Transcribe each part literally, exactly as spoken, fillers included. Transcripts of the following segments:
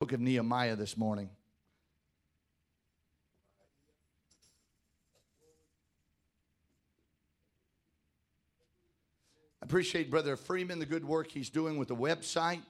book of Nehemiah this morning. I appreciate Brother Freeman, the good work he's doing with the website.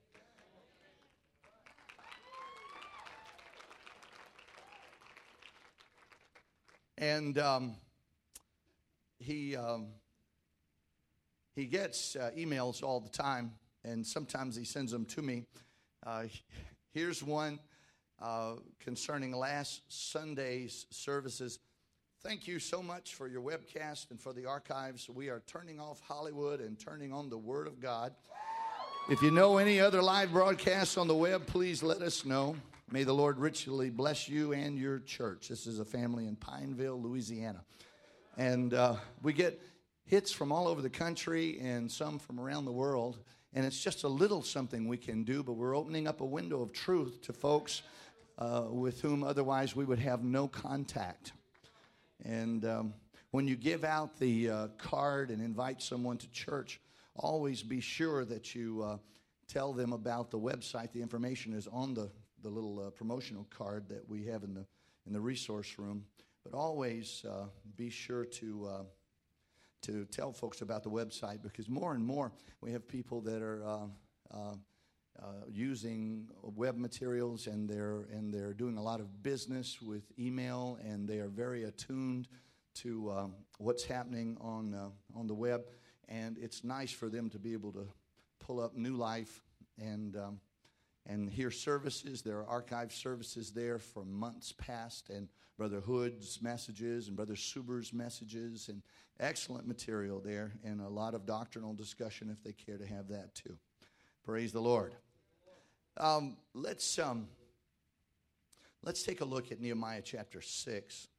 And um, he um, he gets uh, emails all the time, and sometimes he sends them to me. Uh, here's one uh, concerning last Sunday's services. Thank you so much for your webcast and for the archives. We are turning off Hollywood and turning on the Word of God. If you know any other live broadcasts on the web, please let us know. May the Lord richly bless you and your church. This is a family in Pineville, Louisiana. And uh, we get hits from all over the country and some from around the world. And it's just a little something we can do, but we're opening up a window of truth to folks uh, with whom otherwise we would have no contact. And um, when you give out the uh, card and invite someone to church, always be sure that you uh, tell them about the website. The information is on the the little uh, promotional card that we have in the in the resource room. But always uh, be sure to uh, to tell folks about the website, because more and more we have people that are uh, uh, uh, using web materials, and they're and they're doing a lot of business with email, and they are very attuned to um, what's happening on uh, on the web. And it's nice for them to be able to pull up New Life and um, and hear services. There are archive services there from months past, and Brother Hood's messages and Brother Suber's messages, and excellent material there, and a lot of doctrinal discussion if they care to have that too. Praise the Lord. Um, let's um, let's take a look at Nehemiah chapter six.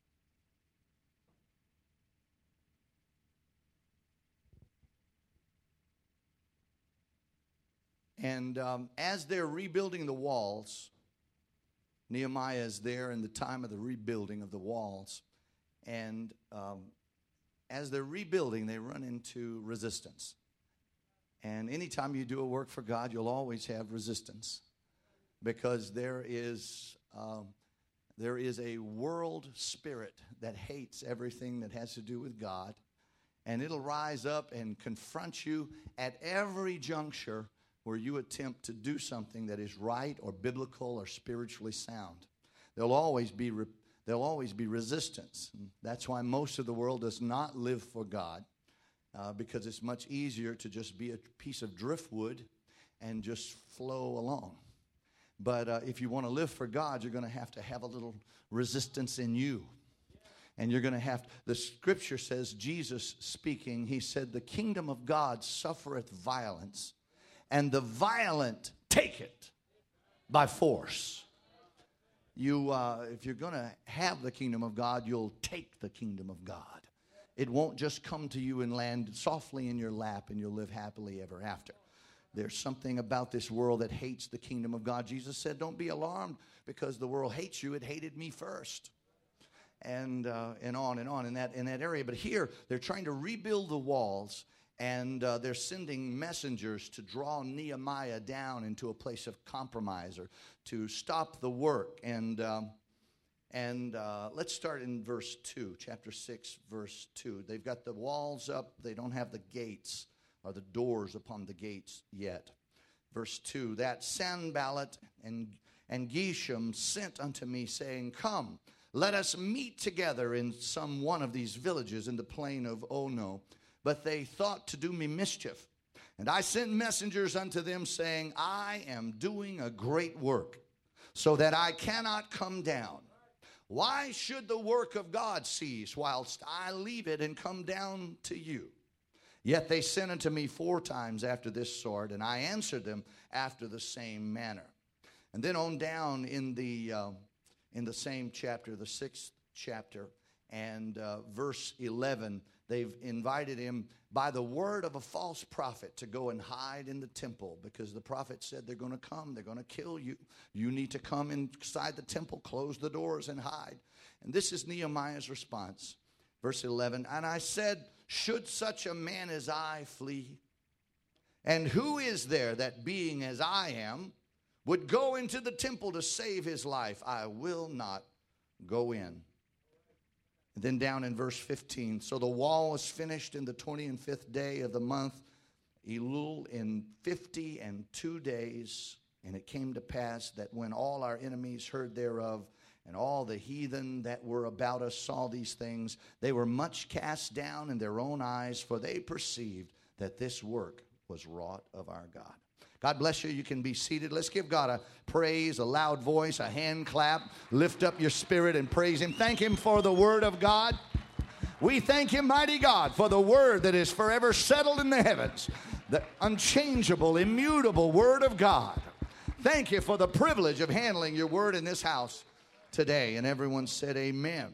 And um, as they're rebuilding the walls, Nehemiah is there in the time of the rebuilding of the walls. And um, as they're rebuilding, they run into resistance. And anytime you do a work for God, you'll always have resistance, because there is um, there is a world spirit that hates everything that has to do with God. And it'll rise up and confront you at every juncture where you attempt to do something that is right or biblical or spiritually sound. There'll always be re- there'll always be resistance. And that's why most of the world does not live for God, uh, because it's much easier to just be a piece of driftwood and just flow along. But uh, if you want to live for God, you're going to have to have a little resistance in you. And you're going to have, the scripture says, Jesus speaking, he said, the kingdom of God suffereth violence, and the violent take it by force. You, uh, if you're going to have the kingdom of God, you'll take the kingdom of God. It won't just come to you and land softly in your lap and you'll live happily ever after. There's something about this world that hates the kingdom of God. Jesus said, don't be alarmed because the world hates you. It hated me first. And uh, and on and on in that in that area. But here, they're trying to rebuild the walls. And uh, they're sending messengers to draw Nehemiah down into a place of compromise, or to stop the work. And um, and uh, let's start in verse two, chapter six, verse two. They've got the walls up. They don't have the gates or the doors upon the gates yet. Verse two, that Sanballat and, and Geshem sent unto me, saying, come, let us meet together in some one of these villages in the plain of Ono. But they thought to do me mischief. And I sent messengers unto them, saying, I am doing a great work, so that I cannot come down. Why should the work of God cease, whilst I leave it and come down to you? Yet they sent unto me four times after this sort, and I answered them after the same manner. And then on down in the uh, in the same chapter, the sixth chapter, and uh, verse eleven, they've invited him by the word of a false prophet to go and hide in the temple, because the prophet said they're going to come, they're going to kill you. You need to come inside the temple, close the doors, and hide. And this is Nehemiah's response. Verse eleven, and I said, should such a man as I flee? And who is there that being as I am would go into the temple to save his life, I will not go in. And then down in verse fifteen, so the wall was finished in the twentieth and fifth day of the month Elul in fifty and two days. And it came to pass that when all our enemies heard thereof, and all the heathen that were about us saw these things, they were much cast down in their own eyes, for they perceived that this work was wrought of our God. God bless you. You can be seated. Let's give God a praise, a loud voice, a hand clap. Lift up your spirit and praise Him. Thank Him for the Word of God. We thank Him, mighty God, for the Word that is forever settled in the heavens, the unchangeable, immutable Word of God. Thank you for the privilege of handling your Word in this house today. And everyone said amen.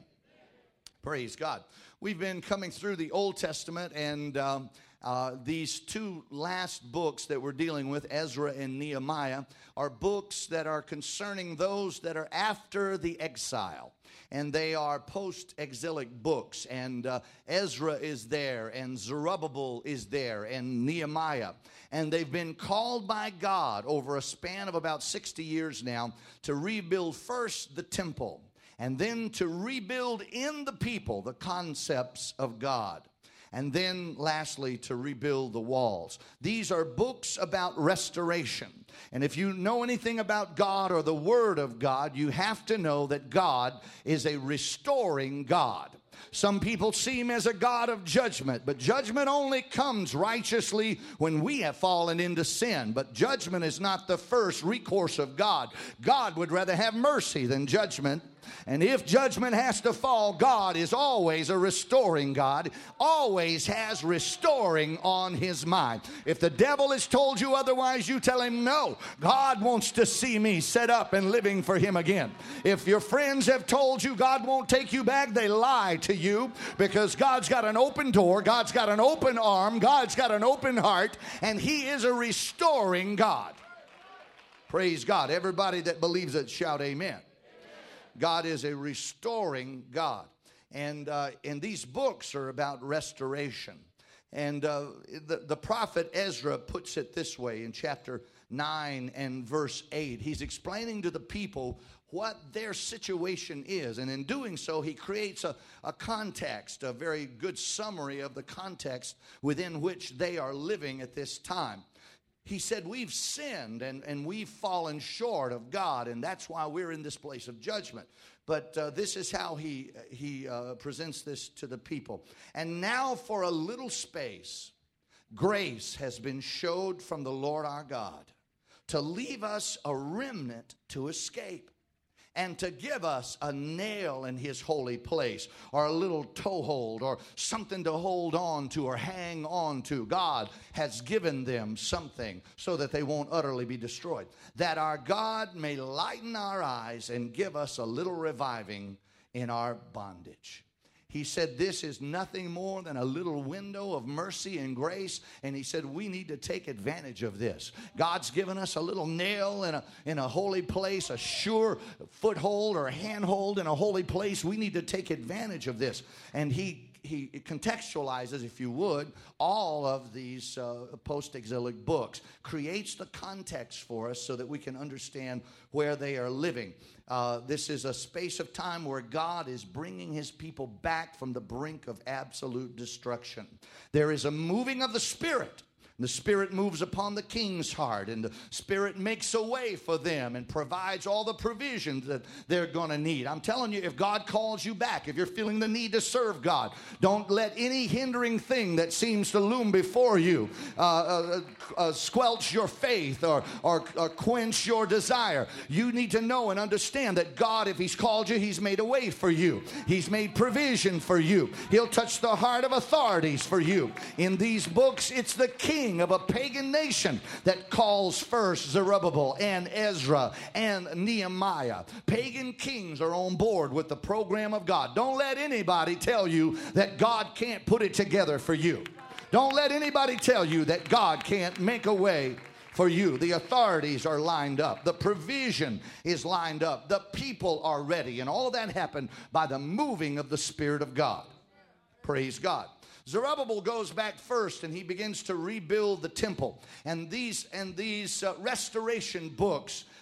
Praise God. We've been coming through the Old Testament, and um, uh, these two last books that we're dealing with, Ezra and Nehemiah, are books that are concerning those that are after the exile. And they are post-exilic books. And uh, Ezra is there, and Zerubbabel is there, and Nehemiah. And they've been called by God over a span of about sixty years now to rebuild first the temple, and then to rebuild in the people the concepts of God. And then lastly, to rebuild the walls. These are books about restoration. And if you know anything about God or the Word of God, you have to know that God is a restoring God. Some people see Him as a God of judgment, but judgment only comes righteously when we have fallen into sin. But judgment is not the first recourse of God. God would rather have mercy than judgment. And if judgment has to fall, God is always a restoring God, always has restoring on His mind. If the devil has told you otherwise, you tell him, no, God wants to see me set up and living for Him again. If your friends have told you God won't take you back, they lie to you, because God's got an open door, God's got an open arm, God's got an open heart, and He is a restoring God. Praise God. Everybody that believes it, shout amen. God is a restoring God. And, uh, and these books are about restoration. And uh, the, the prophet Ezra puts it this way in chapter nine and verse eight. He's explaining to the people what their situation is. And in doing so, he creates a, a context, a very good summary of the context within which they are living at this time. He said, we've sinned and, and we've fallen short of God, and that's why we're in this place of judgment. But uh, this is how he, he uh, presents this to the people. And now for a little space, grace has been showed from the Lord our God to leave us a remnant to escape, and to give us a nail in His holy place, or a little toehold, or something to hold on to or hang on to. God has given them something so that they won't utterly be destroyed, that our God may lighten our eyes and give us a little reviving in our bondage. He said this is nothing more than a little window of mercy and grace. And he said we need to take advantage of this. God's given us a little nail in a, in a holy place, a sure foothold or a handhold in a holy place. We need to take advantage of this. And he He contextualizes, if you would, all of these uh, post-exilic books, creates the context for us so that we can understand where they are living. Uh, this is a space of time where God is bringing His people back from the brink of absolute destruction. There is a moving of the Spirit. The Spirit moves upon the king's heart, and the Spirit makes a way for them and provides all the provisions that they're going to need. I'm telling you, if God calls you back, if you're feeling the need to serve God, don't let any hindering thing that seems to loom before you uh, uh, uh, squelch your faith or, or, or quench your desire. You need to know and understand that God, if He's called you, He's made a way for you. He's made provision for you. He'll touch the heart of authorities for you. In these books, it's the king of a pagan nation that calls first Zerubbabel and Ezra and Nehemiah. Pagan kings are on board with the program of God. Don't let anybody tell you that God can't put it together for you. Don't let anybody tell you that God can't make a way for you. The authorities are lined up. The provision is lined up. The people are ready. And all of that happened by the moving of the Spirit of God. Praise God. Zerubbabel goes back first, and he begins to rebuild the temple. And these and these uh, restoration books,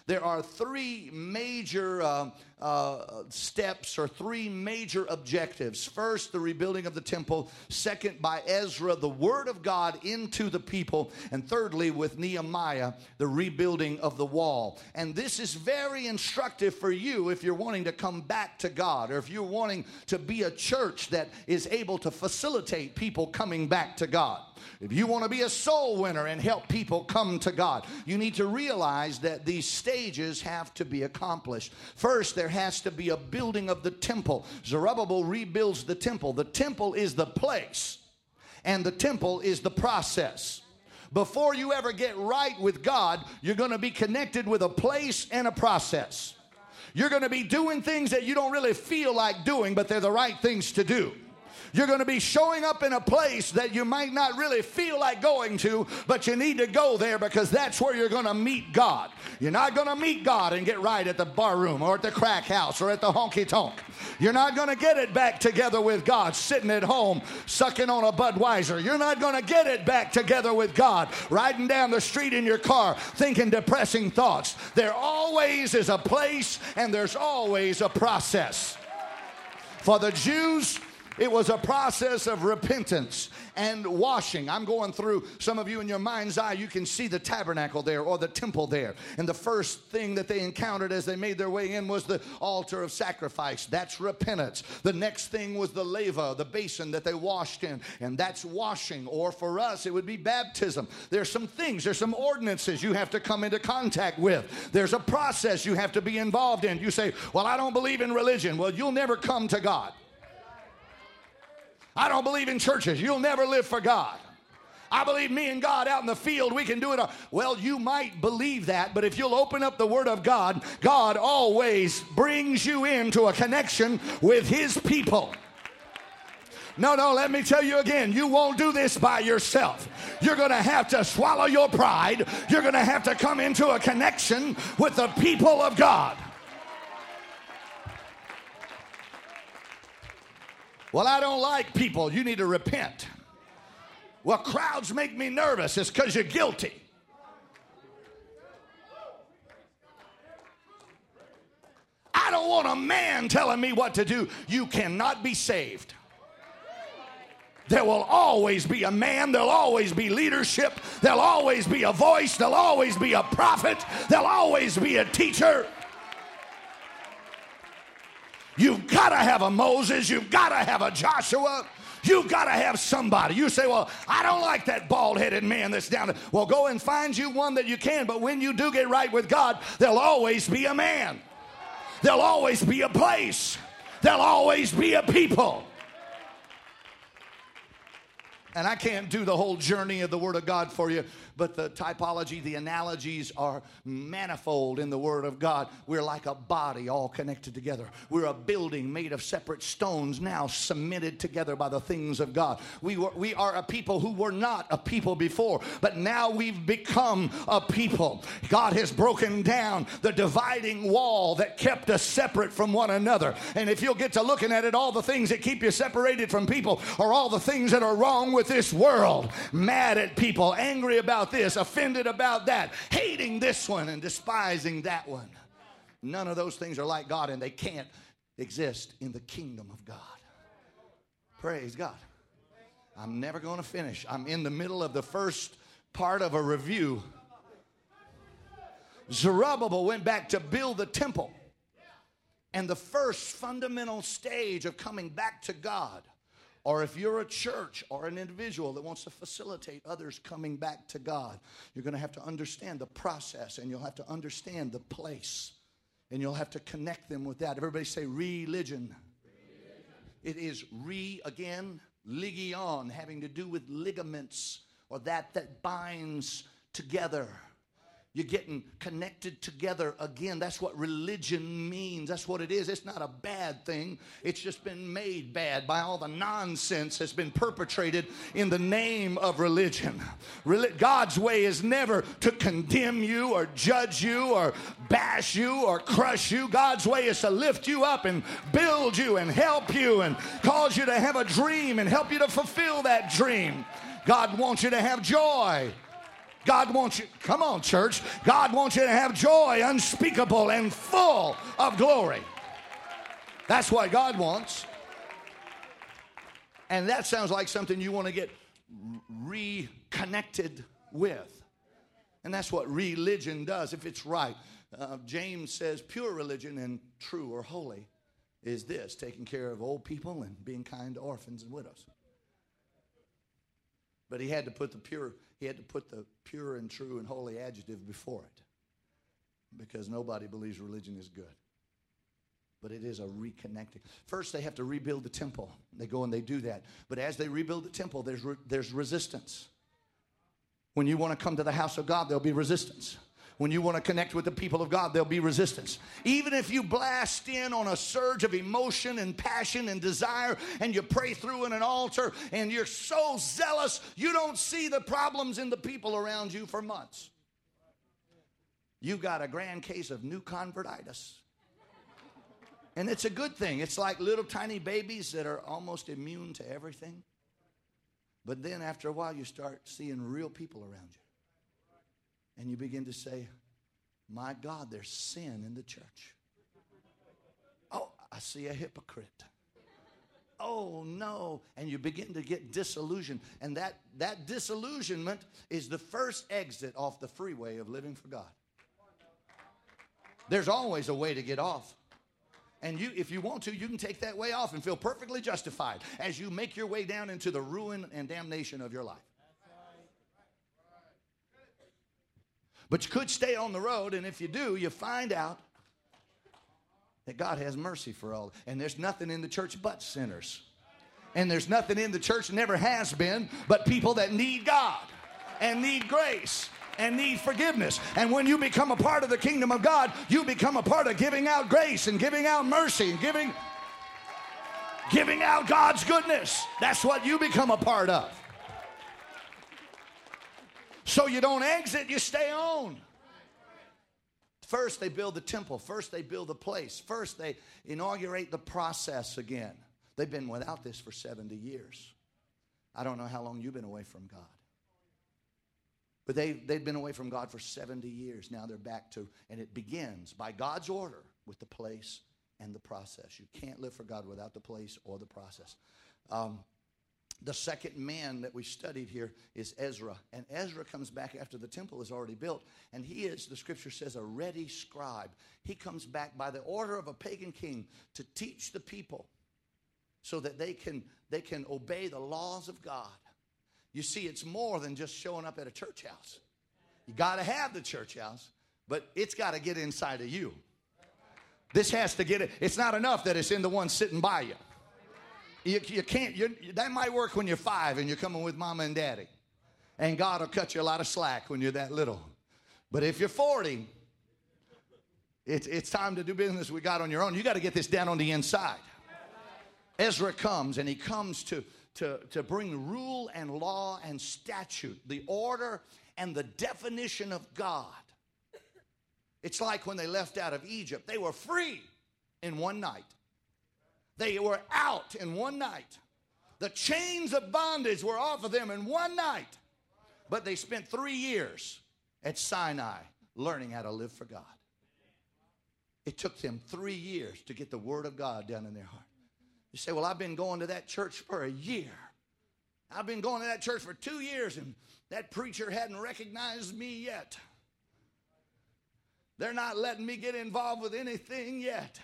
there are three major uh, uh, steps or three major objectives. First, the rebuilding of the temple. Second, by Ezra, the word of God into the people. And thirdly, with Nehemiah, the rebuilding of the wall. And this is very instructive for you if you're wanting to come back to God, or if you're wanting to be a church that is able to facilitate people coming back to God. If you want to be a soul winner and help people come to God, you need to realize that these stages have to be accomplished. First, there has to be a building of the temple. Zerubbabel rebuilds the temple. The temple is the place, and the temple is the process. Before you ever get right with God, you're going to be connected with a place and a process. You're going to be doing things that you don't really feel like doing, but they're the right things to do. You're going to be showing up in a place that you might not really feel like going to, but you need to go there because that's where you're going to meet God. You're not going to meet God and get right at the bar room or at the crack house or at the honky-tonk. You're not going to get it back together with God sitting at home sucking on a Budweiser. You're not going to get it back together with God riding down the street in your car thinking depressing thoughts. There always is a place and there's always a process. For the Jews, it was a process of repentance and washing. I'm going through, some of you in your mind's eye, you can see the tabernacle there or the temple there. And the first thing that they encountered as they made their way in was the altar of sacrifice. That's repentance. The next thing was the lava, the basin that they washed in. And that's washing. Or for us, it would be baptism. There's some things, there's some ordinances you have to come into contact with. There's a process you have to be involved in. You say, well, I don't believe in religion. Well, you'll never come to God. I don't believe in churches. You'll never live for God. I believe me and God out in the field, we can do it. Well, you might believe that, but if you'll open up the Word of God, God always brings you into a connection with His people. No, no, let me tell you again, you won't do this by yourself. You're going to have to swallow your pride. You're going to have to come into a connection with the people of God. Well, I don't like people. You need to repent. Well, crowds make me nervous. It's because you're guilty. I don't want a man telling me what to do. You cannot be saved. There will always be a man. There'll always be leadership. There'll always be a voice. There'll always be a prophet. There'll always be a teacher. You've got to have a Moses. You've got to have a Joshua. You've got to have somebody. You say, well, I don't like that bald-headed man that's down there. Well, go and find you one that you can. But when you do get right with God, there'll always be a man. There'll always be a place. There'll always be a people. And I can't do the whole journey of the Word of God for you, but the typology, the analogies are manifold in the Word of God. We're like a body all connected together. We're a building made of separate stones now cemented together by the things of God. We, were, we are a people who were not a people before, but now we've become a people. God has broken down the dividing wall that kept us separate from one another. And if you'll get to looking at it, all the things that keep you separated from people are all the things that are wrong with this world. Mad at people, angry about this, offended about that, hating this one and despising that one. None of those things are like God, and they can't exist in the kingdom of God. Praise God. I'm never going to finish. I'm in the middle of the first part of a review. Zerubbabel went back to build the temple. And the first fundamental stage of coming back to God, or if you're a church or an individual that wants to facilitate others coming back to God, you're going to have to understand the process, and you'll have to understand the place, and you'll have to connect them with that. Everybody say religion. Religion. It is re, again, ligion, having to do with ligaments, or that that binds together. You're getting connected together again. That's what religion means. That's what it is. It's not a bad thing. It's just been made bad by all the nonsense that's been perpetrated in the name of religion. God's way is never to condemn you or judge you or bash you or crush you. God's way is to lift you up and build you and help you and cause you to have a dream and help you to fulfill that dream. God wants you to have joy. God wants you, come on, church. God wants you to have joy unspeakable and full of glory. That's what God wants. And that sounds like something you want to get reconnected with. And that's what religion does, if it's right. Uh, James says pure religion and true or holy is this: taking care of old people and being kind to orphans and widows. But he had to put the pure, he had to put the pure and true and holy adjective before it, because nobody believes religion is good. But it is a reconnecting. First, they have to rebuild the temple. They go and they do that. But as they rebuild the temple, there's re- there's resistance. When you want to come to the house of God, there'll be resistance. When you want to connect with the people of God, there'll be resistance. Even if you blast in on a surge of emotion and passion and desire, and you pray through in an altar, and you're so zealous, you don't see the problems in the people around you for months. You've got a grand case of new convertitis. And it's a good thing. It's like little tiny babies that are almost immune to everything. But then after a while, you start seeing real people around you. And you begin to say, my God, there's sin in the church. Oh, I see a hypocrite. Oh, no. And you begin to get disillusioned. And that, that disillusionment is the first exit off the freeway of living for God. There's always a way to get off. And you, if you want to, you can take that way off and feel perfectly justified as you make your way down into the ruin and damnation of your life. But you could stay on the road, and if you do, you find out that God has mercy for all. And there's nothing in the church but sinners. And there's nothing in the church, never has been, but people that need God and need grace and need forgiveness. And when you become a part of the kingdom of God, you become a part of giving out grace and giving out mercy and giving, giving out God's goodness. That's what you become a part of. So you don't exit, you stay on. First they build the temple. First they build the place. First they inaugurate the process again. They've been without this for seventy years. I don't know how long you've been away from God. But they, they'd been away from God for seventy years. Now they're back to, and it begins by God's order with the place and the process. You can't live for God without the place or the process. Um, the second man that we studied here is Ezra. And Ezra comes back after the temple is already built. And he is, the scripture says, a ready scribe. He comes back by the order of a pagan king to teach the people so that they can, they can obey the laws of God. You see, it's more than just showing up at a church house. You got to have the church house, but it's got to get inside of you. This has to get it. It's not enough that it's in the one sitting by you. You, you can't, you, that might work when you're five and you're coming with mama and daddy. And God will cut you a lot of slack when you're that little. But if you're forty, it's, it's time to do business with God on your own. You got to get this down on the inside. Ezra comes, and he comes to, to, to bring rule and law and statute, the order and the definition of God. It's like when they left out of Egypt. They were free in one night. They were out in one night. The chains of bondage were off of them in one night. But they spent three years at Sinai learning how to live for God. It took them three years to get the word of God down in their heart. You say, well, I've been going to that church for a year. I've been going to that church for two years, and that preacher hadn't recognized me yet. They're not letting me get involved with anything yet.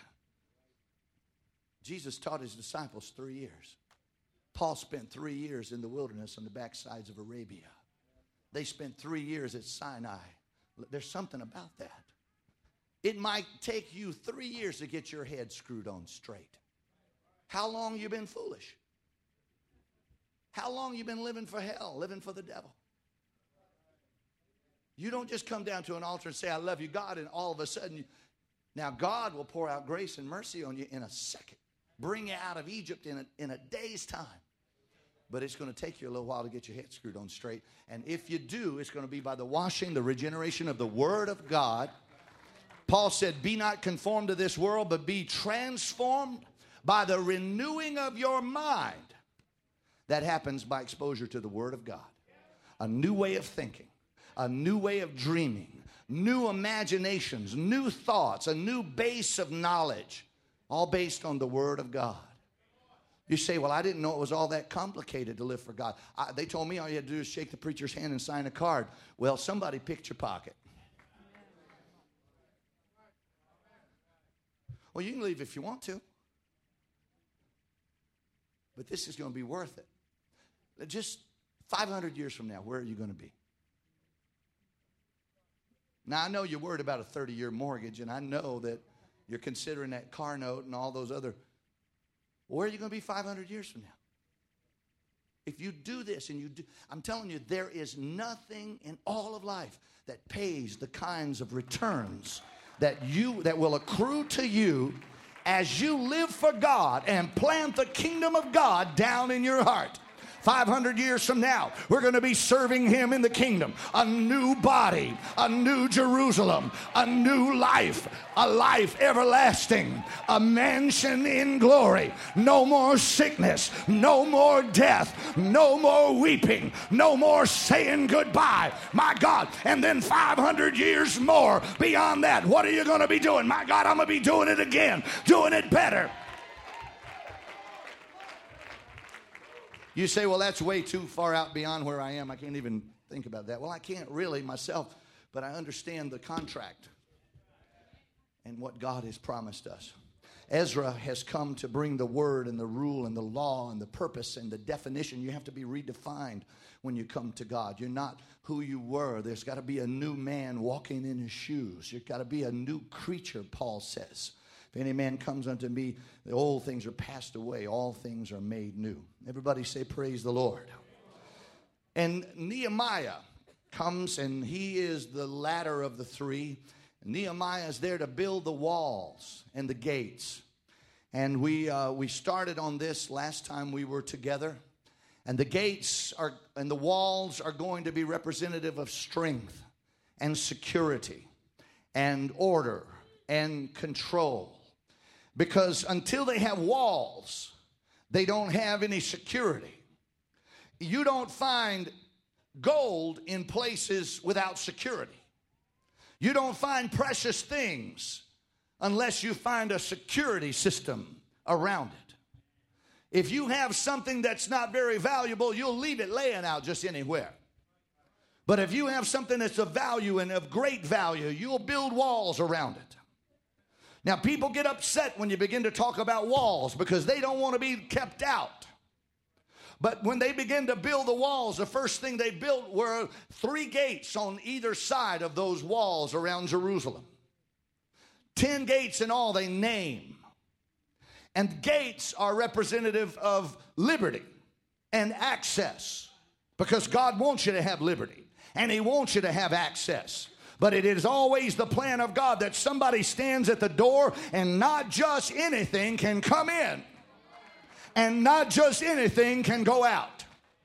Jesus taught his disciples three years. Paul spent three years in the wilderness on the backsides of Arabia. They spent three years at Sinai. There's something about that. It might take you three years to get your head screwed on straight. How long you been foolish? How long you been living for hell, living for the devil? You don't just come down to an altar and say, I love you, God, and all of a sudden, you, now God will pour out grace and mercy on you in a second. Bring you out of Egypt in a, in a day's time. But it's going to take you a little while to get your head screwed on straight. And if you do, it's going to be by the washing, the regeneration of the Word of God. Paul said, be not conformed to this world, but be transformed by the renewing of your mind. That happens by exposure to the Word of God. A new way of thinking. a new way of dreaming, new imaginations, new thoughts, a new base of knowledge, all based on the Word of God. You say, well, I didn't know it was all that complicated to live for God. I, they told me all you had to do is shake the preacher's hand and sign a card. Well, somebody picked your pocket. Well, you can leave if you want to. But this is going to be worth it. Just five hundred years from now, where are you going to be? Now, I know you're worried about a thirty-year mortgage, and I know that you're considering that car note and all those other. Where are you going to be five hundred years from now? If you do this and you do, I'm telling you, there is nothing in all of life that pays the kinds of returns that you that will accrue to you as you live for God and plant the kingdom of God down in your heart. five hundred years from now, we're going to be serving Him in the kingdom. A new body, a new Jerusalem, a new life, a life everlasting, a mansion in glory. No more sickness, no more death, no more weeping, no more saying goodbye. My God, and then five hundred years more beyond that, what are you going to be doing? My God, I'm going to be doing it again, doing it better. You say, well, that's way too far out beyond where I am. I can't even think about that. Well, I can't really myself, but I understand the contract and what God has promised us. Ezra has come to bring the word and the rule and the law and the purpose and the definition. You have to be redefined when you come to God. You're not who you were. There's got to be a new man walking in his shoes. You've got to be a new creature, Paul says. If any man comes unto me, the old things are passed away. All things are made new. Everybody say, praise the Lord. And Nehemiah comes, and he is the latter of the three. Nehemiah is there to build the walls and the gates. And we uh, we started on this last time we were together. And the gates are and the walls are going to be representative of strength and security and order and control. Because until they have walls, they don't have any security. You don't find gold in places without security. You don't find precious things unless you find a security system around it. If you have something that's not very valuable, you'll leave it laying out just anywhere. But if you have something that's of value and of great value, you'll build walls around it. Now, people get upset when you begin to talk about walls because they don't want to be kept out. But when they begin to build the walls, the first thing they built were three gates on either side of those walls around Jerusalem. Ten gates in all they name. And gates are representative of liberty and access, because God wants you to have liberty and He wants you to have access. But it is always the plan of God that somebody stands at the door and not just anything can come in. And not just anything can go out.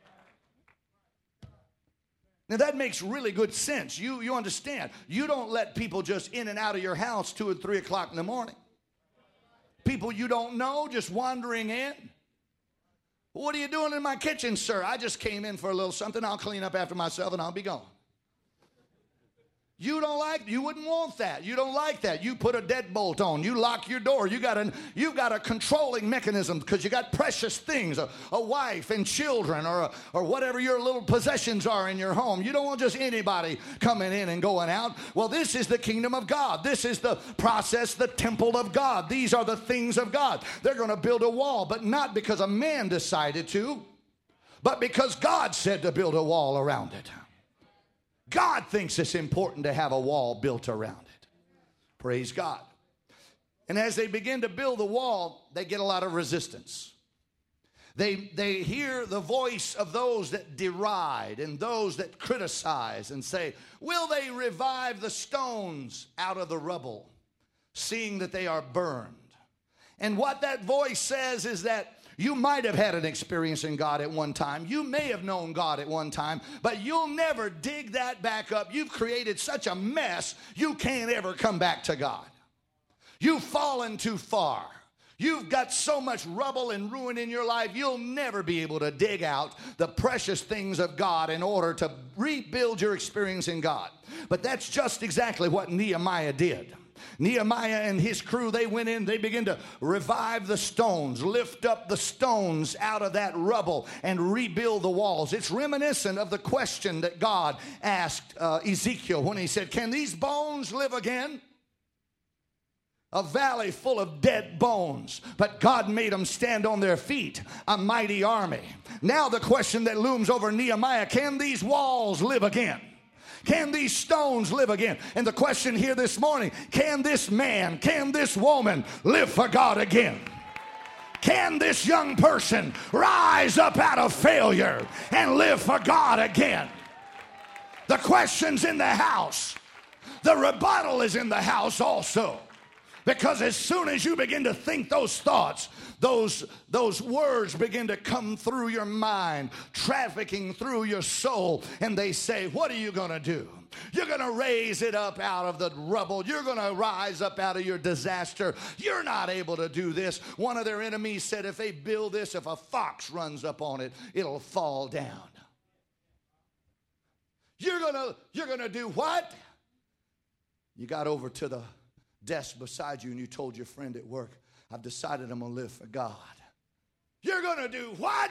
Now that makes really good sense. You, you understand. You don't let people just in and out of your house two and three o'clock in the morning. People you don't know just wandering in. What are you doing in my kitchen, sir? I just came in for a little something. I'll clean up after myself and I'll be gone. You don't like, you wouldn't want that. You don't like that. You put a deadbolt on. You lock your door. You got, an, you got a controlling mechanism because you got precious things, a, a wife and children or, a, or whatever your little possessions are in your home. You don't want just anybody coming in and going out. Well, this is the kingdom of God. This is the process, the temple of God. These are the things of God. They're going to build a wall, but not because a man decided to, but because God said to build a wall around it. God thinks it's important to have a wall built around it. Praise God. And as they begin to build the wall, they get a lot of resistance. They, they hear the voice of those that deride and those that criticize and say, will they revive the stones out of the rubble, seeing that they are burned? And what that voice says is that you might have had an experience in God at one time. You may have known God at one time, but you'll never dig that back up. You've created such a mess, you can't ever come back to God. You've fallen too far. You've got so much rubble and ruin in your life, you'll never be able to dig out the precious things of God in order to rebuild your experience in God. But that's just exactly what Nehemiah did. Nehemiah and his crew, they went in, they began to revive the stones, lift up the stones out of that rubble and rebuild the walls. It's reminiscent of the question that God asked uh, Ezekiel when he said, can these bones live again? A valley full of dead bones, but God made them stand on their feet, a mighty army. Now the question that looms over Nehemiah, can these walls live again? Can these stones live again? And the question here this morning, can this man, can this woman live for God again? Can this young person rise up out of failure and live for God again? The question's in the house. The rebuttal is in the house also. Because as soon as you begin to think those thoughts, those, those words begin to come through your mind, trafficking through your soul, and they say, what are you going to do? You're going to raise it up out of the rubble. You're going to rise up out of your disaster. You're not able to do this. One of their enemies said, if they build this, if a fox runs up on it, it'll fall down. You're going to, you're going to do what? You got over to the desk beside you and you told your friend at work, I've decided I'm going to live for God. You're going to do what?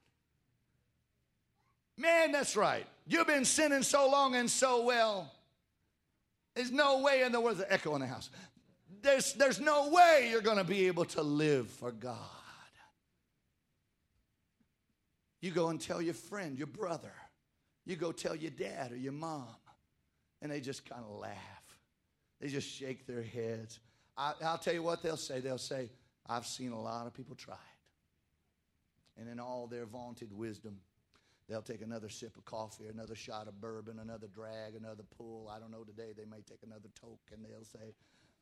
Man, that's right. You've been sinning so long and so well. There's no way in the world. There's an echo in the house. There's, there's no way you're going to be able to live for God. You go and tell your friend, your brother. You go tell your dad or your mom. And they just kind of laugh. They just shake their heads. I, I'll tell you what they'll say. They'll say, I've seen a lot of people try it. And in all their vaunted wisdom, they'll take another sip of coffee, another shot of bourbon, another drag, another pull. I don't know today. They may take another toke, and they'll say,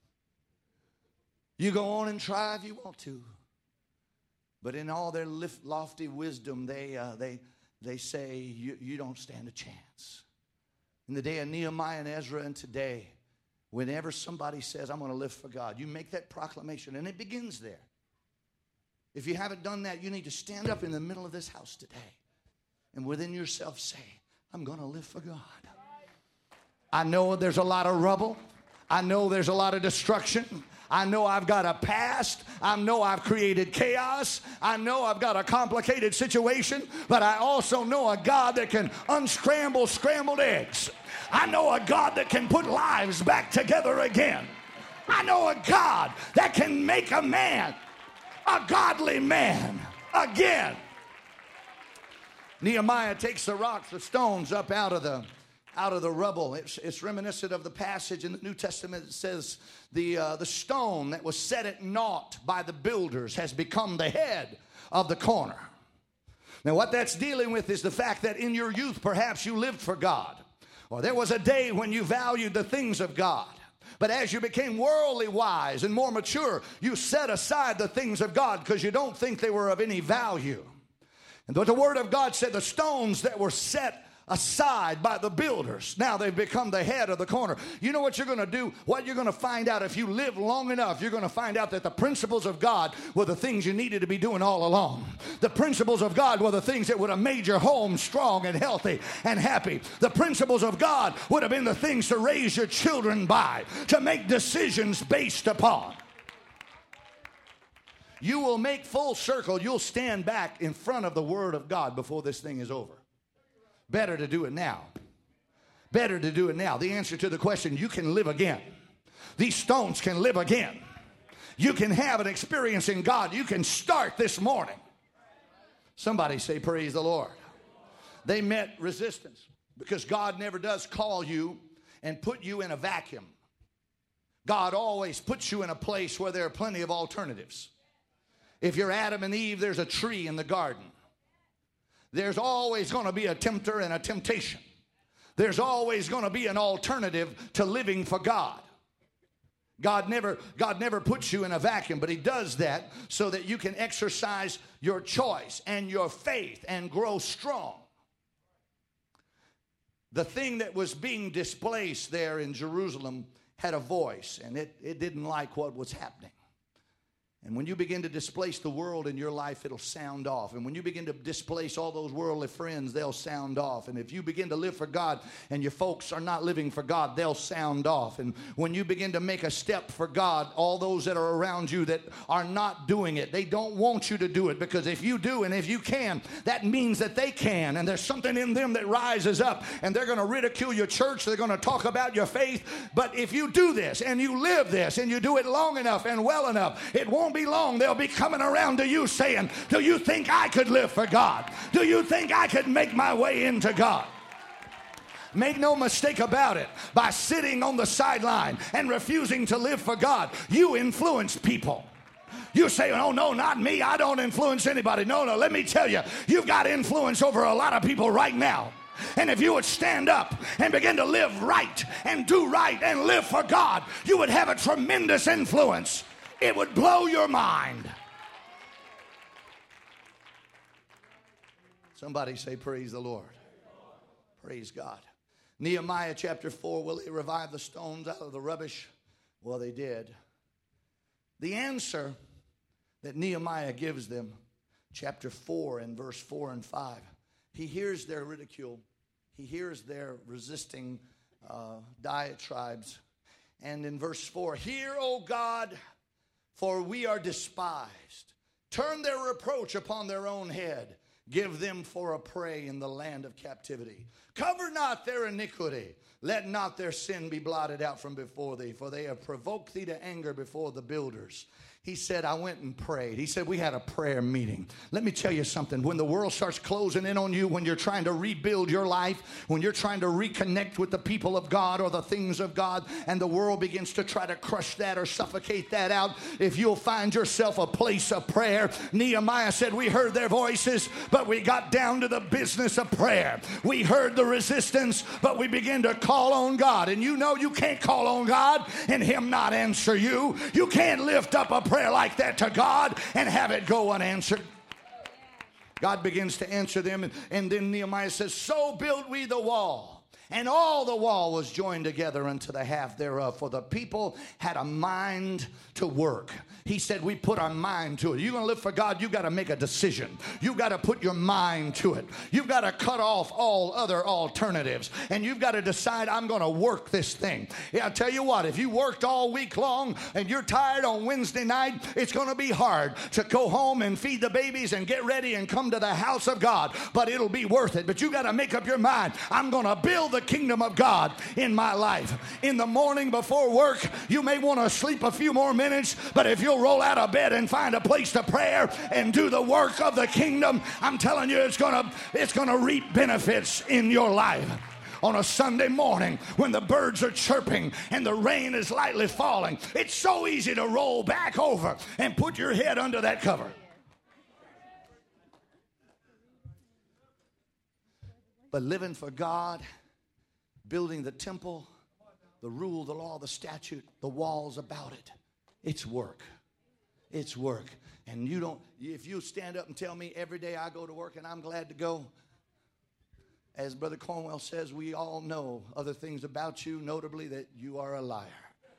you go on and try if you want to. But in all their lift, lofty wisdom, they, uh, they, they say, you, you don't stand a chance. In the day of Nehemiah and Ezra and today, whenever somebody says, I'm going to live for God, you make that proclamation, and it begins there. If you haven't done that, you need to stand up in the middle of this house today and within yourself say, I'm going to live for God. I know there's a lot of rubble. I know there's a lot of destruction. I know I've got a past. I know I've created chaos. I know I've got a complicated situation, but I also know a God that can unscramble scrambled eggs. I know a God that can put lives back together again. I know a God that can make a man, a godly man, again. Nehemiah takes the rocks, the stones up out of the out of the rubble. It's, it's reminiscent of the passage in the New Testament that says the, uh, the stone that was set at naught by the builders has become the head of the corner. Now what that's dealing with is the fact that in your youth perhaps you lived for God. Or there was a day when you valued the things of God. But as you became worldly wise and more mature, you set aside the things of God because you don't think they were of any value. And what the Word of God said, the stones that were set aside by the builders, now they've become the head of the corner. You know what you're going to do? What you're going to find out if you live long enough, you're going to find out that the principles of God were the things you needed to be doing all along. The principles of God were the things that would have made your home strong and healthy and happy. The principles of God would have been the things to raise your children by, to make decisions based upon. You will make full circle. You'll stand back in front of the Word of God before this thing is over. Better to do it now. Better to do it now. The answer to the question, you can live again. These stones can live again. You can have an experience in God. You can start this morning. Somebody say, praise the Lord. They met resistance because God never does call you and put you in a vacuum. God always puts you in a place where there are plenty of alternatives. If you're Adam and Eve, there's a tree in the garden. There's always going to be a tempter and a temptation. There's always going to be an alternative to living for God. God never, God never puts you in a vacuum, but He does that so that you can exercise your choice and your faith and grow strong. The thing that was being displaced there in Jerusalem had a voice, and it, it didn't like what was happening. And when you begin to displace the world in your life, it'll sound off. And when you begin to displace all those worldly friends, they'll sound off. And if you begin to live for God and your folks are not living for God, they'll sound off. And when you begin to make a step for God, all those that are around you that are not doing it, they don't want you to do it, because if you do and if you can, that means that they can. And there's something in them that rises up, and they're going to ridicule your church. They're going to talk about your faith. But if you do this and you live this and you do it long enough and well enough, it won't be long. They'll be coming around to you saying, do you think I could live for God? Do you think I could make my way into God? Make no mistake about it, by sitting on the sideline and refusing to live for God, you influence people. You say, oh, no, not me. I don't influence anybody. No, no, let me tell you, you've got influence over a lot of people right now. And if you would stand up and begin to live right and do right and live for God, you would have a tremendous influence. It would blow your mind. Somebody say, praise the Lord. Praise God. Nehemiah chapter four, will they revive the stones out of the rubbish? Well, they did. The answer that Nehemiah gives them, chapter four and verse four and five, he hears their ridicule. He hears their resisting uh, diatribes. And in verse four, hear, O God, for we are despised. Turn their reproach upon their own head. Give them for a prey in the land of captivity. Cover not their iniquity. Let not their sin be blotted out from before thee, for they have provoked thee to anger before the builders. He said, I went and prayed. He said, we had a prayer meeting. Let me tell you something. When the world starts closing in on you, when you're trying to rebuild your life, when you're trying to reconnect with the people of God or the things of God, and the world begins to try to crush that or suffocate that out, if you'll find yourself a place of prayer. Nehemiah said, we heard their voices, but we got down to the business of prayer. We heard the resistance, but we began to call on God. And you know you can't call on God and Him not answer you. You can't lift up a prayer like that to God and have it go unanswered. God begins to answer them, and, and then Nehemiah says, so build we the wall, and all the wall was joined together unto the half thereof, for the people had a mind to work. He said, we put our mind to it. You're going to live for God, you've got to make a decision. You've got to put your mind to it. You've got to cut off all other alternatives. And you've got to decide, I'm going to work this thing. Yeah, I'll tell you what, if you worked all week long and you're tired on Wednesday night, it's going to be hard to go home and feed the babies and get ready and come to the house of God. But it'll be worth it. But you got to make up your mind, I'm going to build the kingdom of God in my life. In the morning before work, you may want to sleep a few more minutes, but if you'll roll out of bed and find a place to pray and do the work of the kingdom, I'm telling you, it's gonna it's gonna reap benefits in your life. On a Sunday morning when the birds are chirping and the rain is lightly falling, it's so easy to roll back over and put your head under that cover. But living for God, building the temple, the rule, the law, the statute, the walls about it, it's work. It's work. And you don't, if you stand up and tell me every day I go to work and I'm glad to go, as Brother Cornwell says, we all know other things about you, notably that you are a liar.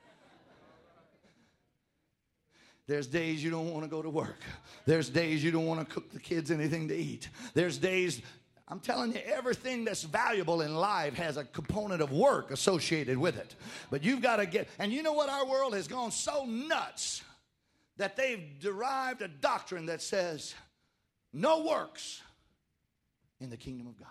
There's days you don't want to go to work. There's days you don't want to cook the kids anything to eat. There's days, I'm telling you, everything that's valuable in life has a component of work associated with it. But you've got to get, and you know what? Our world has gone so nuts that they've derived a doctrine that says no works in the kingdom of God.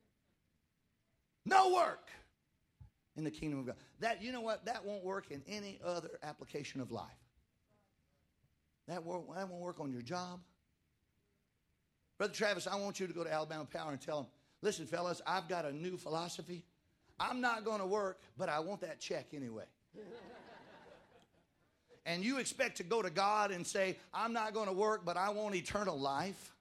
No work in the kingdom of God. That, you know what? That won't work in any other application of life. That won't, that won't work on your job. Brother Travis, I want you to go to Alabama Power and tell them, listen, fellas, I've got a new philosophy. I'm not going to work, but I want that check anyway. And you expect to go to God and say, I'm not going to work, but I want eternal life.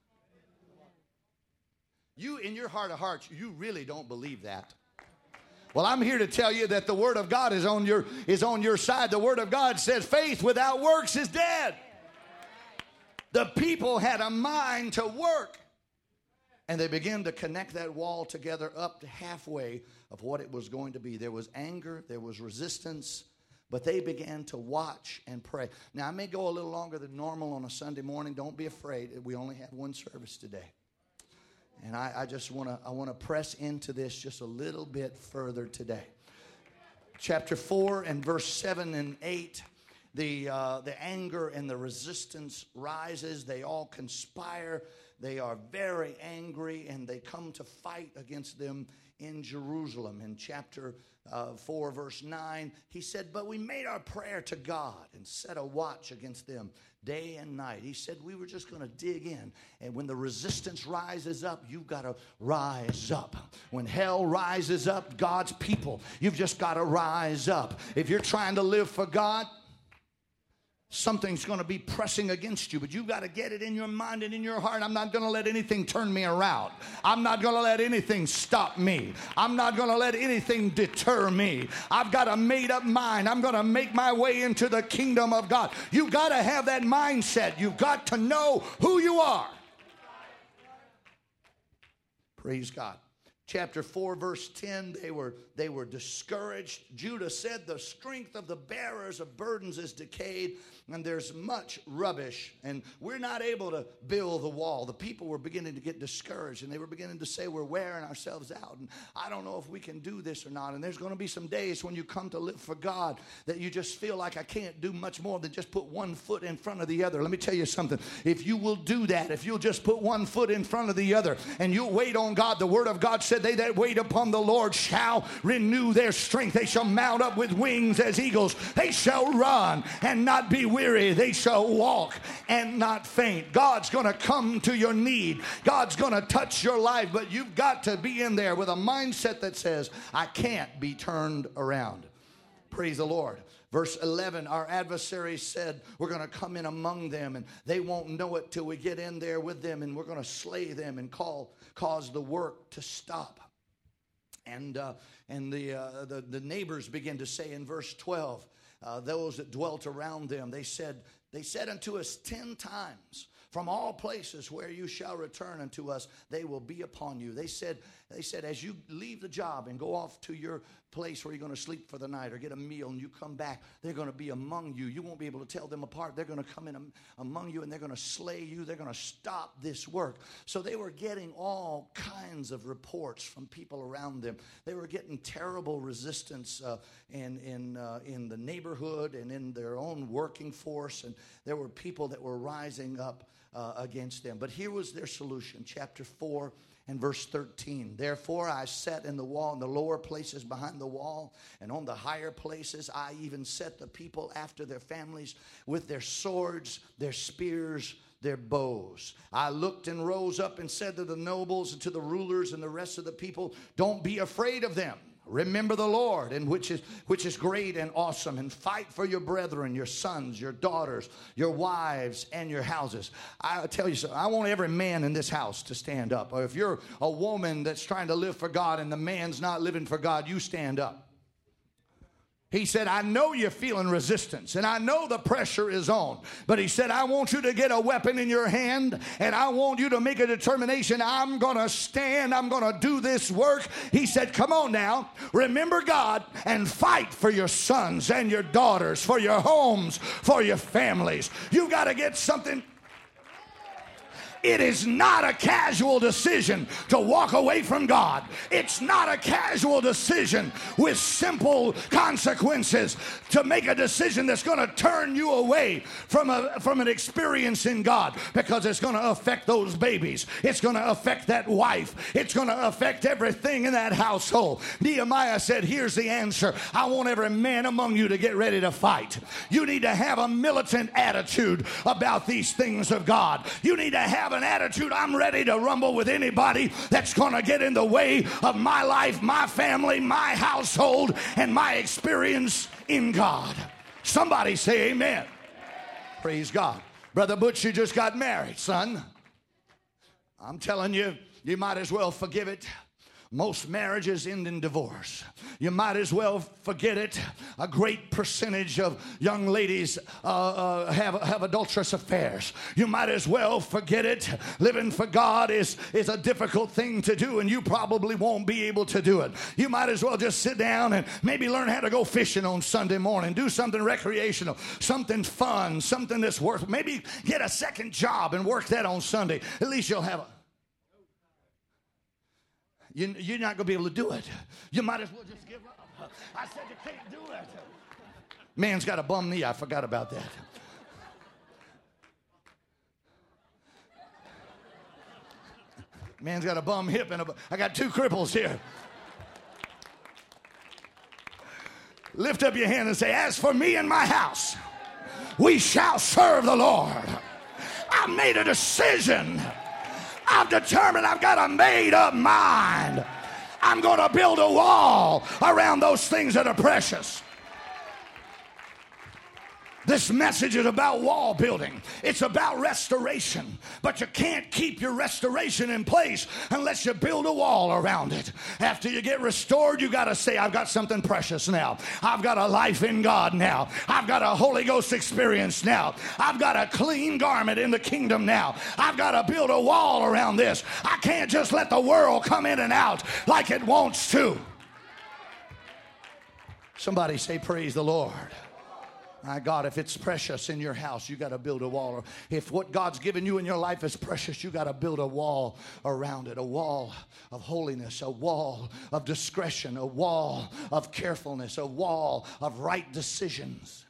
You, in your heart of hearts, you really don't believe that. Well, I'm here to tell you that the Word of God is on your, is on your side. The Word of God says faith without works is dead. The people had a mind to work. And they began to connect that wall together up to halfway of what it was going to be. There was anger, there was resistance, But they began to watch and pray. Now, I may go a little longer than normal on a Sunday morning. Don't be afraid. We only have one service today. And I, I just want to I want to press into this just a little bit further today. Chapter four and verse seven and eight. The, uh, the anger and the resistance rises. They all conspire. They are very angry, and they come to fight against them in Jerusalem. In chapter uh, four, verse nine, he said, but we made our prayer to God and set a watch against them day and night. He said we were just going to dig in. And when the resistance rises up, you've got to rise up. When hell rises up, God's people, you've just got to rise up. If you're trying to live for God, something's going to be pressing against you, but you've got to get it in your mind and in your heart. I'm not going to let anything turn me around. I'm not going to let anything stop me. I'm not going to let anything deter me. I've got a made up mind. I'm going to make my way into the kingdom of God. You've got to have that mindset. You've got to know who you are. Praise God. Chapter four, verse ten, they were, they were discouraged. Judah said, the strength of the bearers of burdens is decayed, and there's much rubbish, and we're not able to build the wall. The people were beginning to get discouraged, and they were beginning to say, we're wearing ourselves out, and I don't know if we can do this or not. And there's going to be some days when you come to live for God that you just feel like I can't do much more than just put one foot in front of the other. Let me tell you something. If you will do that, if you'll just put one foot in front of the other, and you'll wait on God, the Word of God said, they that wait upon the Lord shall renew their strength. They shall mount up with wings as eagles. They shall run and not be weary. They shall walk and not faint. God's going to come to your need. God's going to touch your life, but you've got to be in there with a mindset that says, I can't be turned around. Praise the Lord. Verse eleven, our adversaries said, we're going to come in among them, and they won't know it till we get in there with them, and we're going to slay them and call, cause the work to stop. And uh, and the, uh, the the neighbors begin to say in verse twelve, uh, those that dwelt around them, they said, they said unto us ten times, from all places where you shall return unto us, they will be upon you. They said, they said, as you leave the job and go off to your place where you're going to sleep for the night or get a meal, and you come back, they're going to be among you. You won't be able to tell them apart. They're going to come in am- among you, and they're going to slay you. They're going to stop this work. So they were getting all kinds of reports from people around them. They were getting terrible resistance uh, in in uh, in the neighborhood and in their own working force, and there were people that were rising up uh, against them. But here was their solution. Chapter four and verse thirteen, therefore I sat in the wall, in the lower places behind the wall, and on the higher places I even set the people after their families with their swords, their spears, their bows. I looked and rose up and said to the nobles and to the rulers and the rest of the people, don't be afraid of them. Remember the Lord, and which is which is great and awesome, and fight for your brethren, your sons, your daughters, your wives, and your houses. I tell you something, I want every man in this house to stand up. Or if you're a woman that's trying to live for God and the man's not living for God, you stand up. He said, I know you're feeling resistance, and I know the pressure is on. But he said, I want you to get a weapon in your hand, and I want you to make a determination. I'm going to stand. I'm going to do this work. He said, come on now. Remember God and fight for your sons and your daughters, for your homes, for your families. You've got to get something. It is not a casual decision to walk away from God. It's not a casual decision with simple consequences to make a decision that's going to turn you away from a from an experience in God, because it's going to affect those babies. It's going to affect that wife. It's going to affect everything in that household. Nehemiah said, here's the answer. I want every man among you to get ready to fight. You need to have a militant attitude about these things of God. You need to have an attitude, I'm ready to rumble with anybody that's going to get in the way of my life, my family, my household, and my experience in God. Somebody say amen. Praise God. Brother Butch, you just got married, son. I'm telling you, you might as well forgive it. Most marriages end in divorce. You might as well forget it. A great percentage of young ladies uh, uh, have, have adulterous affairs. You might as well forget it. Living for God is, is a difficult thing to do, and you probably won't be able to do it. You might as well just sit down and maybe learn how to go fishing on Sunday morning. Do something recreational, something fun, something that's worth. Maybe get a second job and work that on Sunday. At least you'll have a You, you're not going to be able to do it. You might as well just give up. I said you can't do it. Man's got a bum knee. I forgot about that. Man's got a bum hip and a, I got two cripples here. Lift up your hand and say, as for me and my house, we shall serve the Lord. I made a decision. I've determined, I've got a made up mind. I'm going to build a wall around those things that are precious. This message is about wall building. It's about restoration. But you can't keep your restoration in place unless you build a wall around it. After you get restored, you got to say, I've got something precious now. I've got a life in God now. I've got a Holy Ghost experience now. I've got a clean garment in the kingdom now. I've got to build a wall around this. I can't just let the world come in and out like it wants to. Somebody say, praise the Lord. My God, if it's precious in your house, you got to build a wall. If what God's given you in your life is precious, you got to build a wall around it. A wall of holiness, a wall of discretion, a wall of carefulness, a wall of right decisions.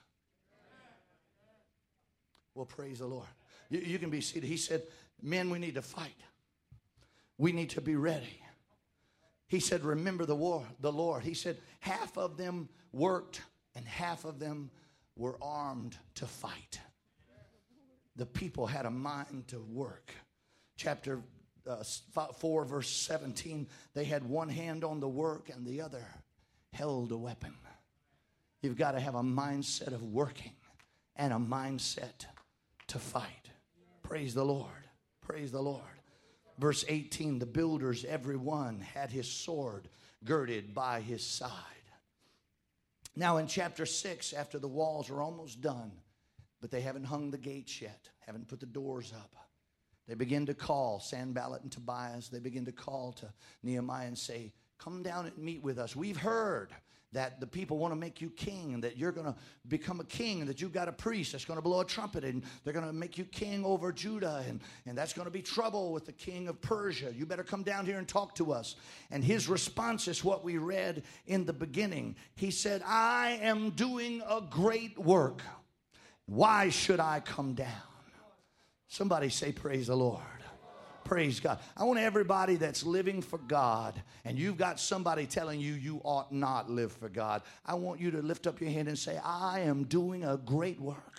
Well, praise the Lord. You, you can be seated. He said, men, we need to fight. We need to be ready. He said, remember the war, the Lord. He said, half of them worked and half of them were armed to fight. The people had a mind to work. Chapter uh, four, verse seventeen, they had one hand on the work and the other held a weapon. You've got to have a mindset of working and a mindset to fight. Praise the Lord. Praise the Lord. Verse eighteen, the builders, every one had his sword girded by his side. Now in chapter six, after the walls are almost done, but they haven't hung the gates yet, haven't put the doors up, they begin to call Sanballat and Tobias. They begin to call to Nehemiah and say, come down and meet with us. We've heard that the people want to make you king, and that you're going to become a king, and that you've got a priest that's going to blow a trumpet, and they're going to make you king over Judah, and, and that's going to be trouble with the king of Persia. You better come down here and talk to us. And his response is what we read in the beginning. He said, I am doing a great work. Why should I come down? Somebody say, praise the Lord. Praise God. I want everybody that's living for God, and you've got somebody telling you you ought not live for God, I want you to lift up your hand and say, I am doing a great work,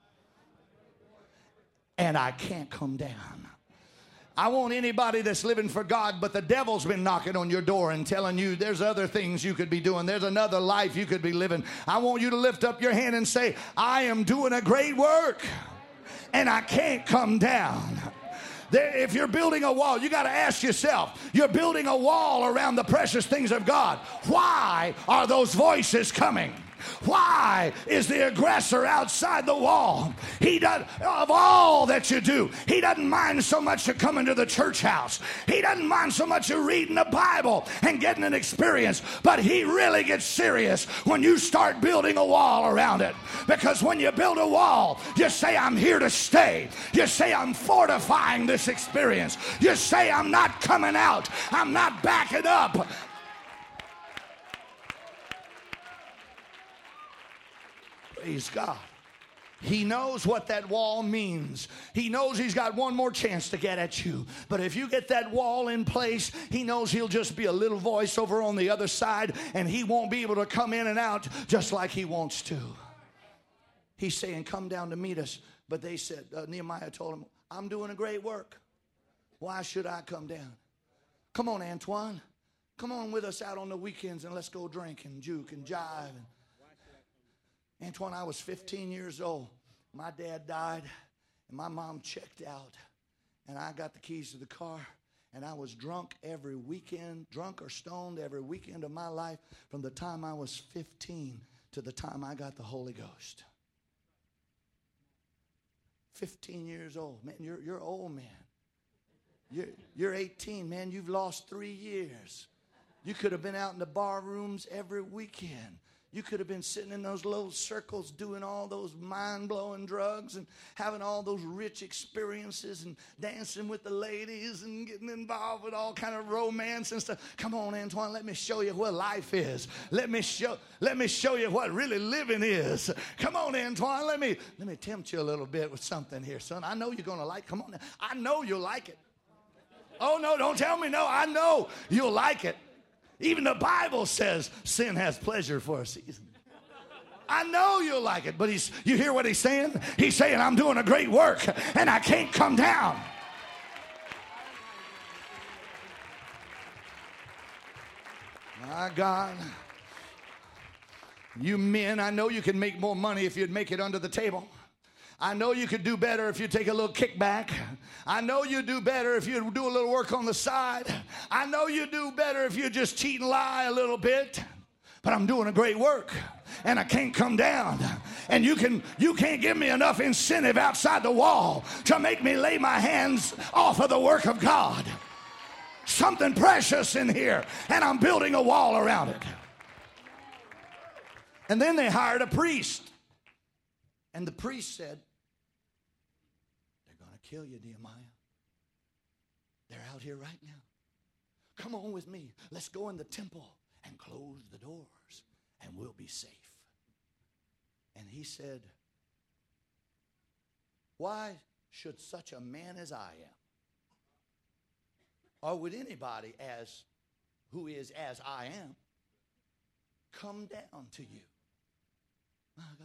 and I can't come down. I want anybody that's living for God, but the devil's been knocking on your door and telling you there's other things you could be doing. There's another life you could be living. I want you to lift up your hand and say, I am doing a great work, and I can't come down. There, if you're building a wall, you got to ask yourself, you're building a wall around the precious things of God. Why are those voices coming? Why is the aggressor outside the wall? He does, of all that you do, he doesn't mind so much to come into the church house. He doesn't mind so much of reading the Bible and getting an experience. But he really gets serious when you start building a wall around it. Because when you build a wall, you say, I'm here to stay. You say, I'm fortifying this experience. You say, I'm not coming out. I'm not backing up. Praise God. He knows what that wall means. He knows he's got one more chance to get at you. But if you get that wall in place, he knows he'll just be a little voice over on the other side, and he won't be able to come in and out just like he wants to. He's saying, come down to meet us. But they said, uh, Nehemiah told him, I'm doing a great work. Why should I come down? Come on, Antoine. Come on with us out on the weekends and let's go drink and juke and jive. And Antoine, I was fifteen years old. My dad died, and my mom checked out. And I got the keys to the car, And I was drunk every weekend, drunk or stoned every weekend of my life from the time I was fifteen to the time I got the Holy Ghost. fifteen years old. Man, you're, you're old, man. You're, you're eighteen, man. You've lost three years. You could have been out in the bar rooms every weekend. You could have been sitting in those little circles doing all those mind-blowing drugs and having all those rich experiences and dancing with the ladies and getting involved with all kind of romance and stuff. Come on, Antoine, let me show you what life is. Let me show, let me show you what really living is. Come on, Antoine, let me, let me tempt you a little bit with something here, son. I know you're going to like it. Come on now. I know you'll like it. Oh, no, don't tell me no. I know you'll like it. Even the Bible says sin has pleasure for a season. I know you'll like it, but he's, you hear what he's saying? He's saying, I'm doing a great work, and I can't come down. My God. You men, I know you can make more money if you'd make it under the table. I know you could do better if you take a little kickback. I know you do better if you do a little work on the side. I know you do better if you just cheat and lie a little bit. But I'm doing a great work, and I can't come down. And you can you can't give me enough incentive outside the wall to make me lay my hands off of the work of God. Something precious in here, and I'm building a wall around it. And then they hired a priest. And the priest said, they're going to kill you, Nehemiah. They're out here right now. Come on with me. Let's go in the temple and close the doors, and we'll be safe. And he said, why should such a man as I am, or would anybody as who is as I am, come down to you? My God.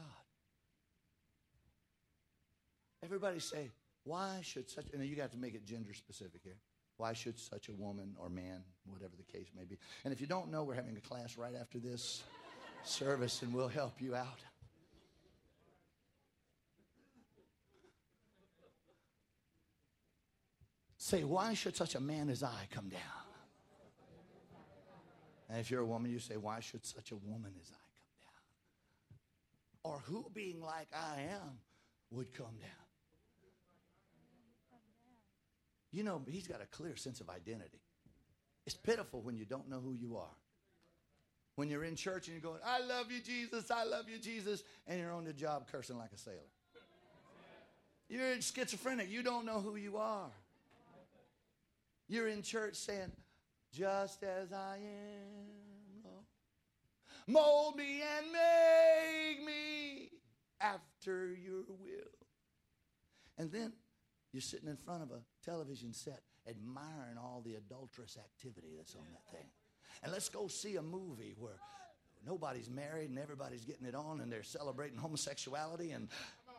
Everybody say, why should such, and you got to make it gender specific here. Why should such a woman or man, whatever the case may be. And if you don't know, we're having a class right after this service, and we'll help you out. Say, why should such a man as I come down? And if you're a woman, you say, why should such a woman as I come down? Or who being like I am would come down? You know, he's got a clear sense of identity. It's pitiful when you don't know who you are. When you're in church and you're going, I love you, Jesus, I love you, Jesus, and you're on the job cursing like a sailor. You're schizophrenic. You don't know who you are. You're in church saying, just as I am, Lord, mold me and make me after your will. And then you're sitting in front of a television set admiring all the adulterous activity that's on that thing. And let's go see a movie where nobody's married and everybody's getting it on and they're celebrating homosexuality, and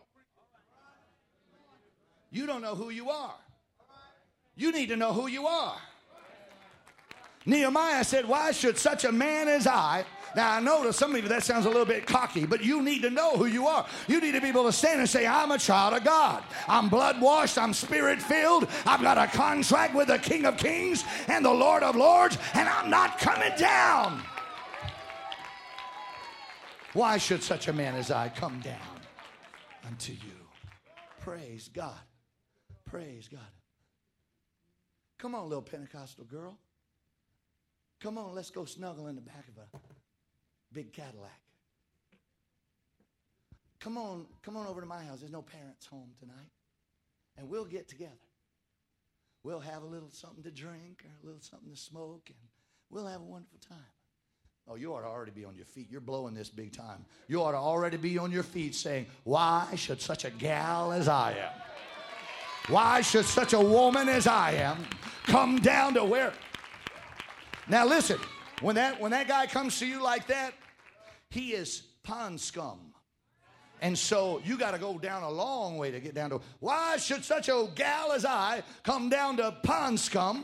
you don't know who you are. You need to know who you are. Nehemiah said, why should such a man as I... Now, I know to some of you that sounds a little bit cocky, but you need to know who you are. You need to be able to stand and say, I'm a child of God. I'm blood-washed. I'm spirit-filled. I've got a contract with the King of Kings and the Lord of Lords, and I'm not coming down. Why should such a man as I come down unto you? Praise God. Praise God. Come on, little Pentecostal girl. Come on, let's go snuggle in the back of a big Cadillac. Come on, come on over to my house. There's no parents home tonight. And we'll get together. We'll have a little something to drink or a little something to smoke, and we'll have a wonderful time. Oh, you ought to already be on your feet. You're blowing this big time. You ought to already be on your feet saying, why should such a gal as I am, why should such a woman as I am come down to where... Now listen, when that when that guy comes to you like that, he is pond scum. And so you got to go down a long way to get down to, why should such a gal as I come down to pond scum?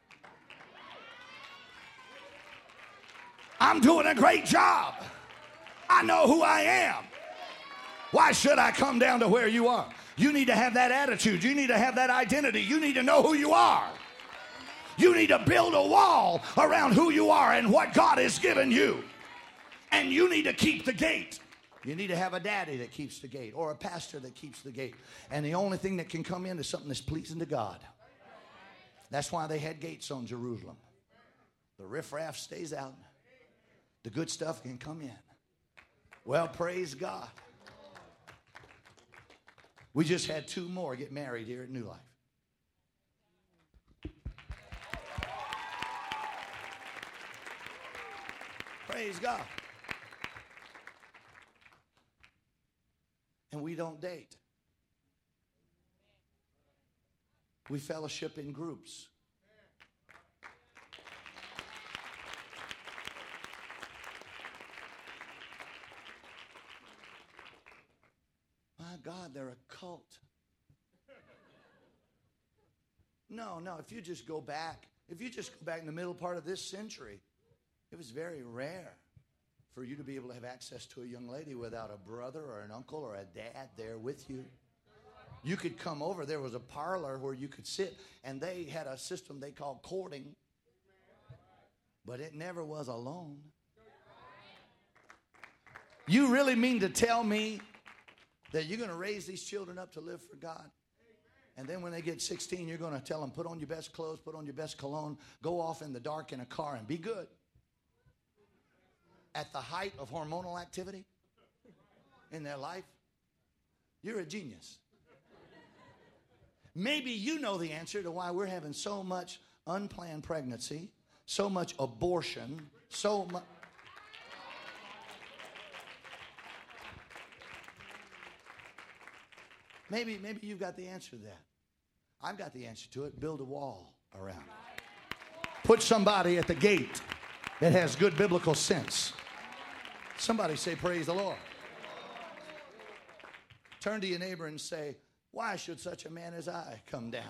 I'm doing a great job. I know who I am. Why should I come down to where you are? You need to have that attitude. You need to have that identity. You need to know who you are. You need to build a wall around who you are and what God has given you. And you need to keep the gate. You need to have a daddy that keeps the gate or a pastor that keeps the gate. And the only thing that can come in is something that's pleasing to God. That's why they had gates on Jerusalem. The riffraff stays out. The good stuff can come in. Well, praise God. We just had two more get married here at New Life. Praise God. And we don't date. We fellowship in groups. My God, they're a cult. No, no, if you just go back, if you just go back in the middle part of this century, it was very rare for you to be able to have access to a young lady without a brother or an uncle or a dad there with you. You could come over. There was a parlor where you could sit, and they had a system they called courting, but it never was alone. You really mean to tell me that you're going to raise these children up to live for God? And then when they get sixteen, you're going to tell them, put on your best clothes, put on your best cologne, go off in the dark in a car and be good. At the height of hormonal activity in their life, you're a genius. Maybe you know the answer to why we're having so much unplanned pregnancy, so much abortion, so much. Maybe, maybe you've got the answer to that. I've got the answer to it. Build a wall around it. Put somebody at the gate that has good biblical sense. Somebody say, praise the Lord. Turn to your neighbor and say, why should such a man as I come down?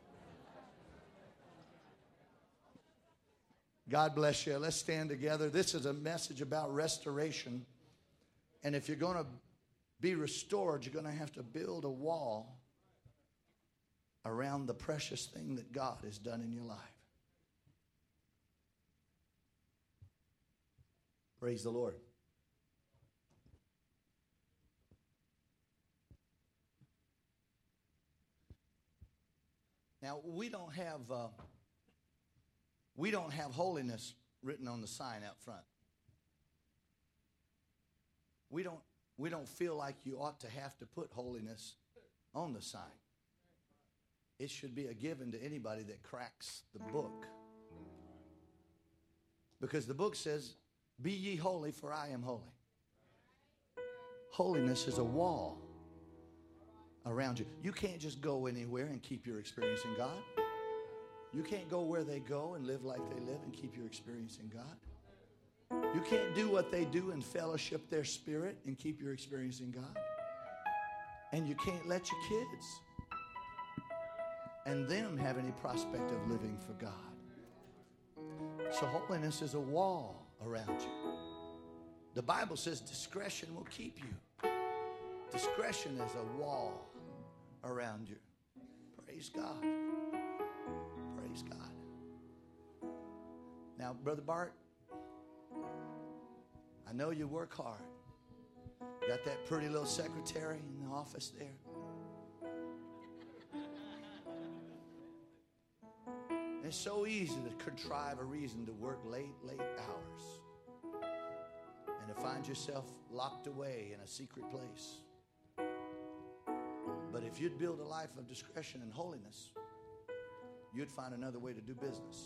God bless you. Let's stand together. This is a message about restoration. And if you're going to be restored, you're going to have to build a wall around the precious thing that God has done in your life. Praise the Lord. Now, we don't have uh, we don't have holiness written on the sign out front. We don't we don't feel like you ought to have to put holiness on the sign. It should be a given to anybody that cracks the book. Because the book says, be ye holy, for I am holy. Holiness is a wall around you. You can't just go anywhere and keep your experiencing God. You can't go where they go and live like they live and keep your experiencing God. You can't do what they do and fellowship their spirit and keep your experiencing God. And you can't let your kids and them have any prospect of living for God. So holiness is a wall around you. The Bible says discretion will keep you. Discretion is a wall around you. Praise God. Praise God. Now, Brother Bart, I know you work hard. Got that pretty little secretary in the office there. It's so easy to contrive a reason to work late, late hours and to find yourself locked away in a secret place. But if you'd build a life of discretion and holiness, you'd find another way to do business.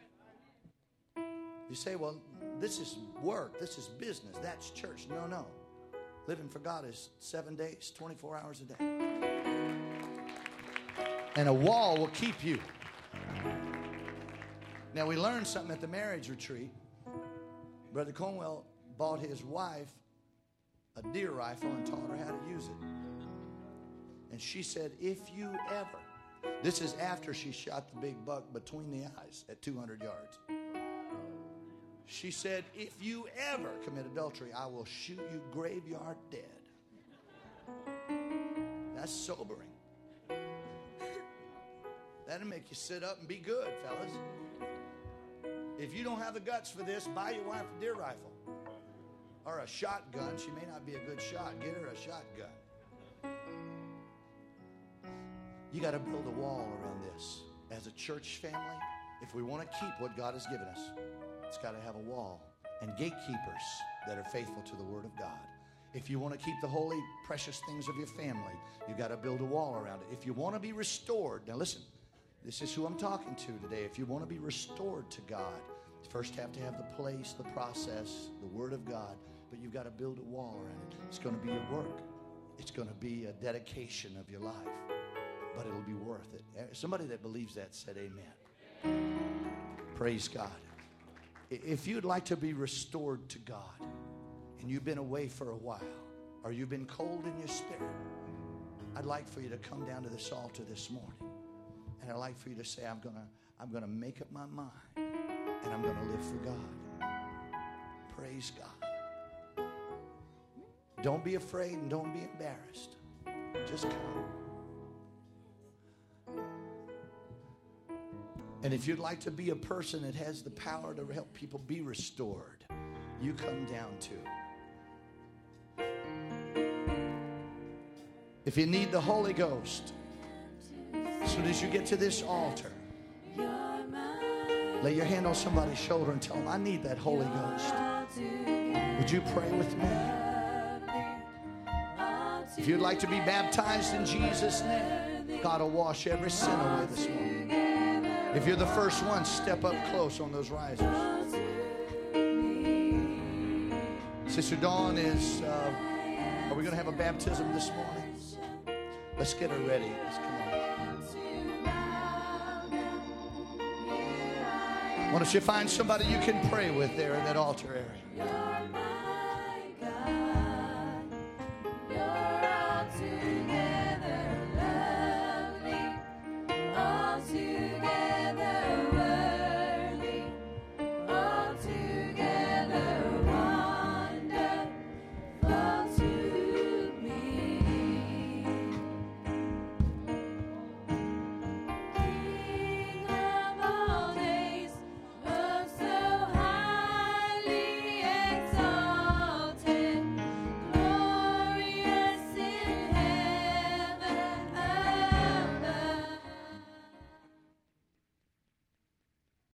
You say, well, this is work, this is business, that's church. No, no. Living for God is seven days, twenty-four hours a day. And a wall will keep you. Now, we learned something at the marriage retreat. Brother Cornwell bought his wife a deer rifle and taught her how to use it. And she said, if you ever, this is after she shot the big buck between the eyes at two hundred yards. She said, if you ever commit adultery, I will shoot you graveyard dead. That's sobering. That'll make you sit up and be good, fellas. If you don't have the guts for this, buy your wife a deer rifle or a shotgun. She may not be a good shot. Get her a shotgun. You got to build a wall around this. As a church family, if we want to keep what God has given us, it's got to have a wall and gatekeepers that are faithful to the Word of God. If you want to keep the holy, precious things of your family, you've got to build a wall around it. If you want to be restored, now listen, this is who I'm talking to today. If you want to be restored to God, you first have to have the place, the process, the Word of God, but you've got to build a wall around it. It's going to be a work. It's going to be a dedication of your life, but it'll be worth it. Somebody that believes that said amen. Praise God. If you'd like to be restored to God, and you've been away for a while, or you've been cold in your spirit, I'd like for you to come down to this altar this morning. And I'd like for you to say, I'm gonna, I'm gonna make up my mind, and I'm gonna live for God. Praise God. Don't be afraid and don't be embarrassed. Just come. And if you'd like to be a person that has the power to help people be restored, you come down too. If you need the Holy Ghost, as soon as you get to this altar, lay your hand on somebody's shoulder and tell them, I need that Holy Ghost. Would you pray with me? If you'd like to be baptized in Jesus' name, God will wash every sin away this morning. If you're the first one, step up close on those risers. Sister Dawn is, uh, are we going to have a baptism this morning? Let's get her ready. Let's come on. Why don't you find somebody you can pray with there in that altar area?